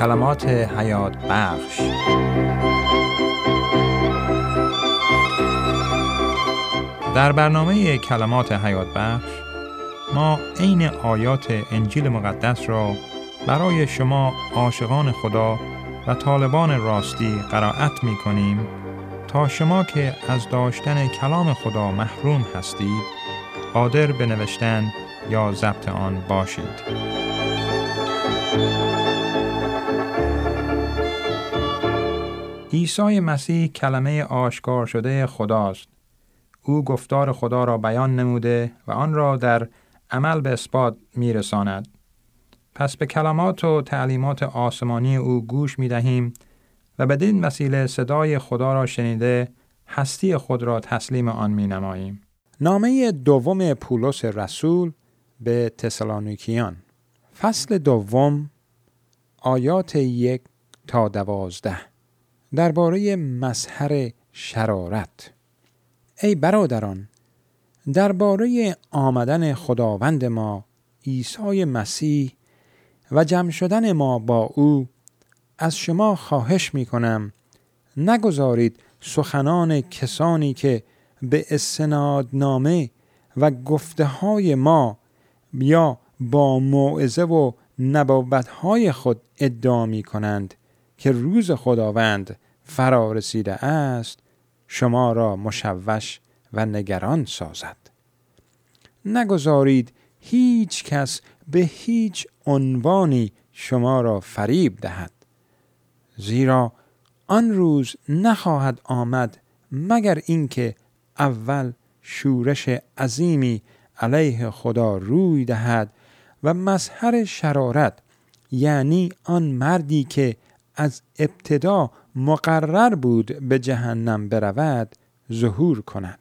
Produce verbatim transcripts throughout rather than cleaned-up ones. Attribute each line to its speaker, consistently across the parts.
Speaker 1: کلمات حیات بخش. در برنامه کلمات حیات بخش ما عین آیات انجیل مقدس را برای شما عاشقان خدا و طالبان راستی قرائت می کنیم تا شما که از داشتن کلام خدا محروم هستید قادر به نوشتن یا ضبط آن باشید. عیسی مسیح کلمه آشکار شده خداست. او گفتار خدا را بیان نموده و آن را در عمل به اثبات می رساند. پس به کلمات و تعلیمات آسمانی او گوش می دهیم و بدین وسیله صدای خدا را شنیده هستی خود را تسلیم آن می نماییم. نامه دوم پولس رسول به تسالونیکیان، فصل دوم، آیات یک تا دوازده، درباره مظهر شرارت. ای برادران، درباره آمدن خداوند ما عیسی مسیح و جمع شدن ما با او از شما خواهش می کنم نگذارید سخنان کسانی که به استنادنامه و گفته های ما یا با موعظه و نبوت‌های خود ادعا می کنند که روز خداوند فرا رسیده است شما را مشوش و نگران سازد. نگذارید هیچ کس به هیچ عنوانی شما را فریب دهد، زیرا آن روز نخواهد آمد مگر اینکه اول شورش عظیمی علیه خدا روی دهد و مظهر شرارت، یعنی آن مردی که از ابتدا مقرر بود به جهنم برود، ظهور کند.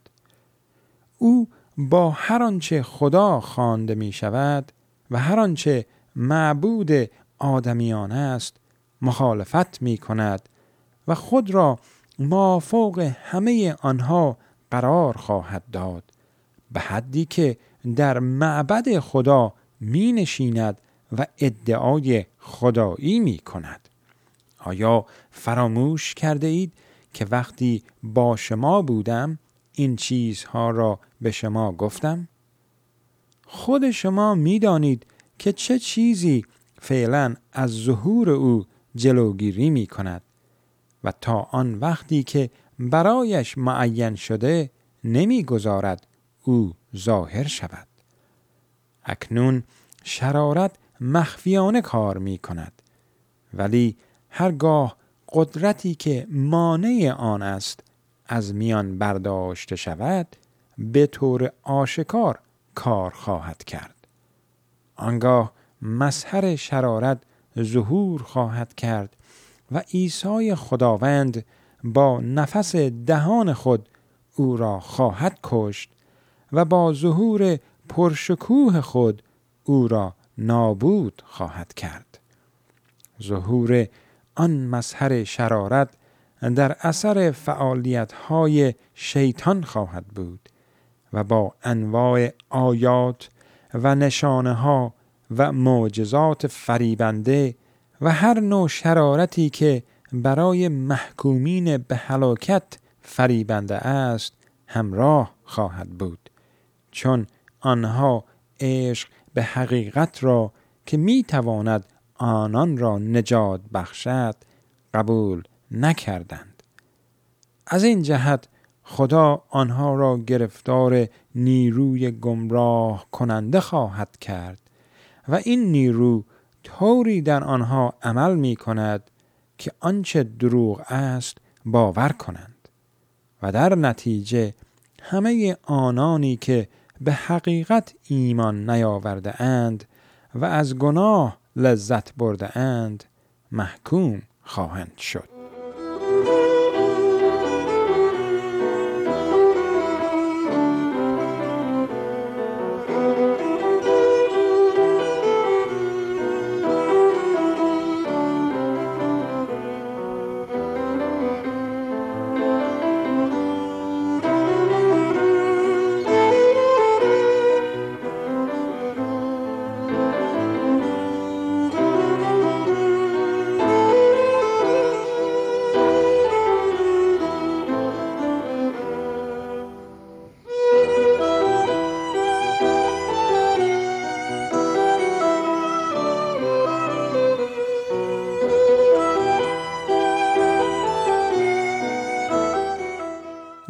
Speaker 1: او با هر آنچه خدا خوانده می شود و هر آنچه معبود آدمیان است مخالفت می کند و خود را مافوق همه آنها قرار خواهد داد، به حدی که در معبد خدا می نشیند و ادعای خدایی می کند. آیا فراموش کرده اید که وقتی با شما بودم این چیزها را به شما گفتم؟ خود شما می دانید که چه چیزی فعلا از ظهور او جلوگیری می کند و تا آن وقتی که برایش معین شده نمی گذارد او ظاهر شود. اکنون شرارت مخفیانه کار می کند، ولی هرگاه قدرتی که مانع آن است از میان برداشته شود به طور آشکار کار خواهد کرد. آنگاه مظهر شرارت ظهور خواهد کرد و عیسی خداوند با نفس دهان خود او را خواهد کشت و با ظهور پرشکوه خود او را نابود خواهد کرد. ظهور آن مظهر شرارت در اثر فعالیت‌های شیطان خواهد بود و با انواع آیات و نشانه‌ها و معجزات فریبنده و هر نوع شرارتی که برای محکومین به هلاکت فریبنده است همراه خواهد بود، چون آنها عشق به حقیقت را که می تواند آنان را نجات بخشد قبول نکردند. از این جهت خدا آنها را گرفتار نیروی گمراه کننده خواهد کرد و این نیرو طوری در آنها عمل می کند که آنچه دروغ است باور کنند و در نتیجه همه آنانی که به حقیقت ایمان نیاورده اند و از گناه لذت برده اند محکوم خواهند شد.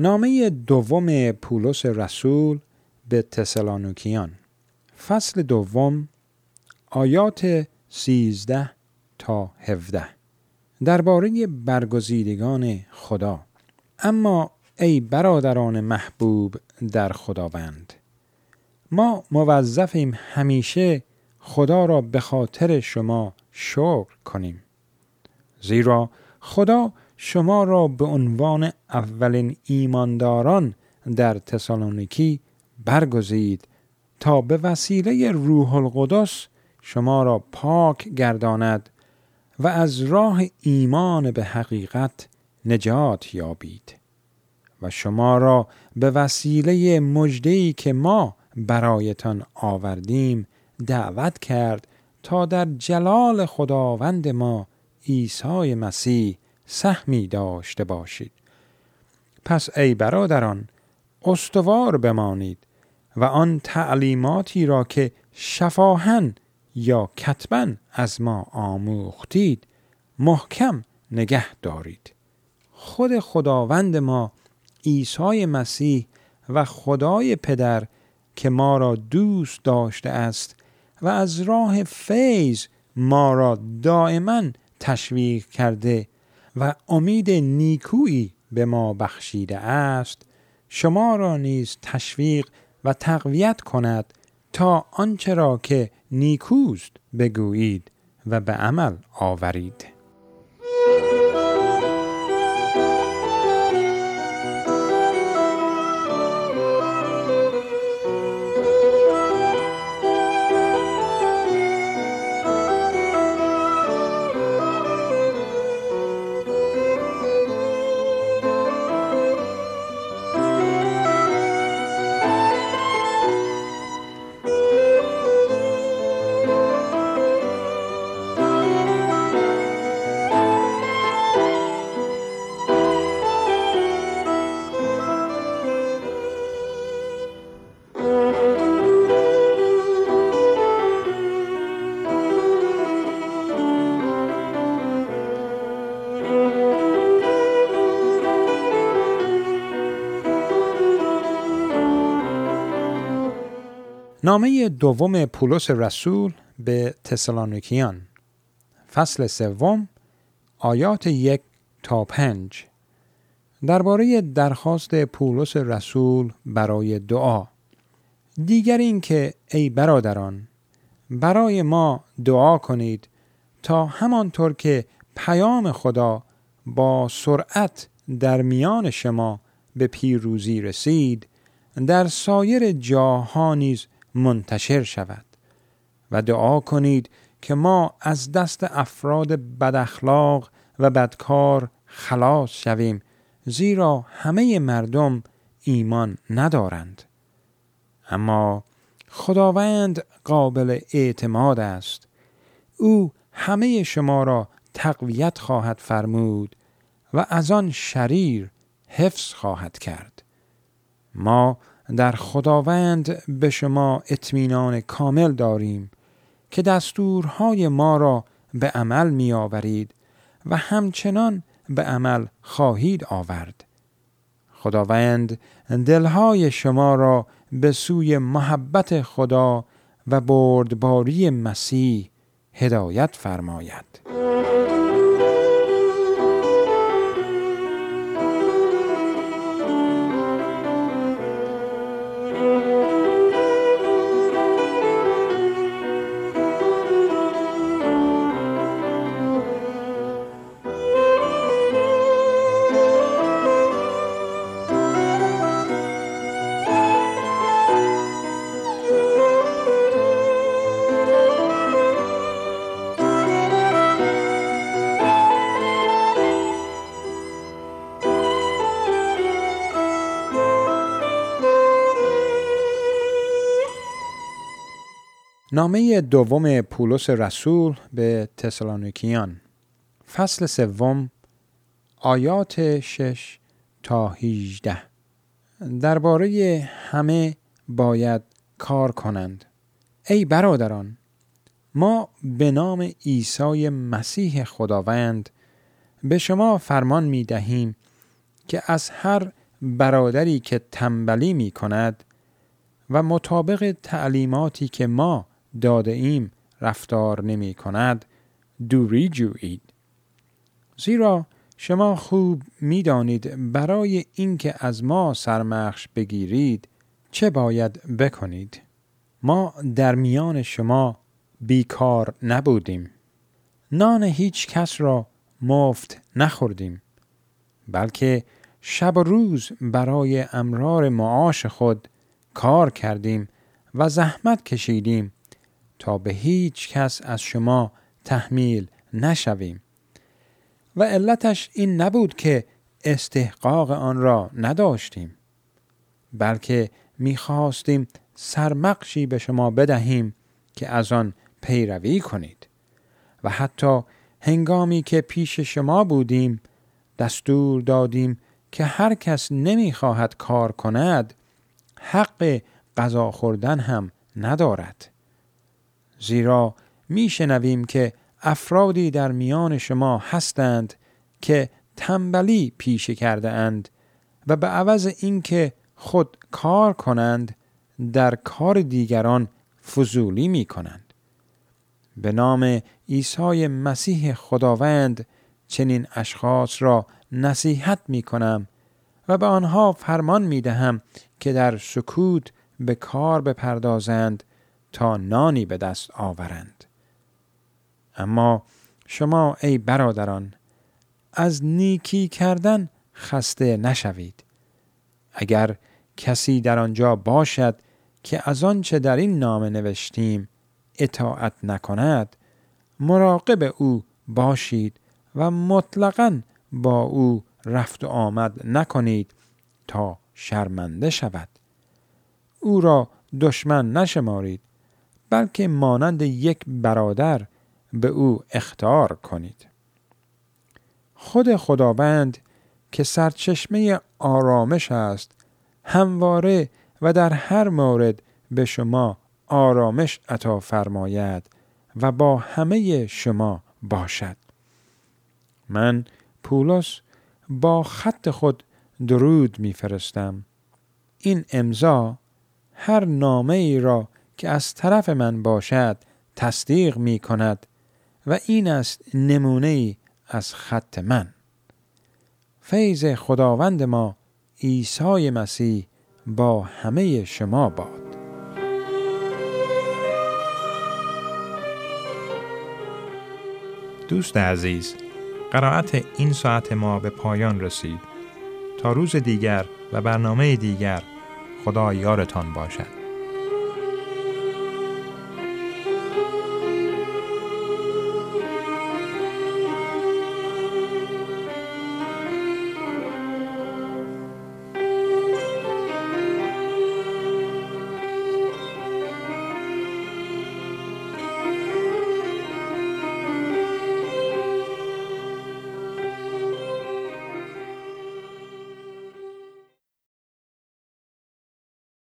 Speaker 1: نامه دوم پولس رسول به تسالونیکیان، فصل دوم، آیات سیزده تا هفده، درباره برگزیدگان خدا. اما ای برادران محبوب در خداوند، ما موظفیم همیشه خدا را به خاطر شما شکر کنیم، زیرا خدا شما را به عنوان اولین ایمانداران در تسالونیکی برگزید تا به وسیله روح القدس شما را پاک گرداند و از راه ایمان به حقیقت نجات یابید و شما را به وسیله مژده‌ای که ما برایتان آوردیم دعوت کرد تا در جلال خداوند ما عیسی مسیح سهمی داشته باشید. پس ای برادران، استوار بمانید و آن تعلیماتی را که شفاهاً یا کتباً از ما آموختید محکم نگه دارید. خود خداوند ما عیسی مسیح و خدای پدر که ما را دوست داشته است و از راه فیض ما را دائما تشویق کرده و امید نیکویی به ما بخشیده است، شما را نیز تشویق و تقویت کند تا آنچه را که نیکوست بگویید و به عمل آورید. نامه دوم پولس رسول به تسالونیکیان، فصل سوم، آیات یک تا پنج، درباره درخواست پولس رسول برای دعا. دیگر این که ای برادران، برای ما دعا کنید تا همانطور که پیام خدا با سرعت در میان شما به پیروزی رسید، در سایر جاها نیز منتشر شود و دعا کنید که ما از دست افراد بد اخلاق و بدکار خلاص شویم، زیرا همه مردم ایمان ندارند. اما خداوند قابل اعتماد است. او همه شما را تقویت خواهد فرمود و از آن شریر حفظ خواهد کرد. ما در خداوند به شما اطمینان کامل داریم که دستورهای ما را به عمل می آورید و همچنان به عمل خواهید آورد. خداوند دلهای شما را به سوی محبت خدا و بردباری مسیح هدایت فرماید. نامه دوم پولس رسول به تسالونیکیان، فصل سوم، آیات شش تا هجده، درباره همه باید کار کنند. ای برادران، ما به نام عیسی مسیح خداوند به شما فرمان می دهیم که از هر برادری که تنبلی می کند و مطابق تعلیماتی که ما داده ایم رفتار نمی کند دوری جویید. زیرا شما خوب می دانید برای اینکه از ما سرمخش بگیرید چه باید بکنید. ما در میان شما بیکار نبودیم. نان هیچ کس را مفت نخوردیم، بلکه شب و روز برای امرار معاش خود کار کردیم و زحمت کشیدیم تا به هیچ کس از شما تحمیل نشویم. و علتش این نبود که استحقاق آن را نداشتیم، بلکه می‌خواستیم سرمخشی به شما بدهیم که از آن پیروی کنید. و حتی هنگامی که پیش شما بودیم دستور دادیم که هر کس نمی‌خواهد کار کند حق غذا خوردن هم ندارد. زیرا میشنویم که افرادی در میان شما هستند که تنبلی پیشه کرده اند و به عوض اینکه خود کار کنند در کار دیگران فضولی می کنند. به نام عیسی مسیح خداوند چنین اشخاص را نصیحت می کنم و به آنها فرمان می دهم که در سکوت به کار بپردازند تا نانی به دست آورند. اما شما ای برادران از نیکی کردن خسته نشوید. اگر کسی در آنجا باشد که از آنچه در این نامه نوشتیم اطاعت نکند، مراقب او باشید و مطلقاً با او رفت و آمد نکنید تا شرمنده شود. او را دشمن نشمارید، بلکه مانند یک برادر به او اخطار کنید. خود خداوند که سرچشمه آرامش است همواره و در هر مورد به شما آرامش عطا فرماید و با همه شما باشد. من پولس با خط خود درود می‌فرستم. این امضا هر نامه ای را که از طرف من باشد تصدیق می کند و این است نمونه ای از خط من. فیض خداوند ما عیسی مسیح با همه شما باد.
Speaker 2: دوست عزیز، قرائت این ساعت ما به پایان رسید. تا روز دیگر و برنامه دیگر، خدا یارتان باشد.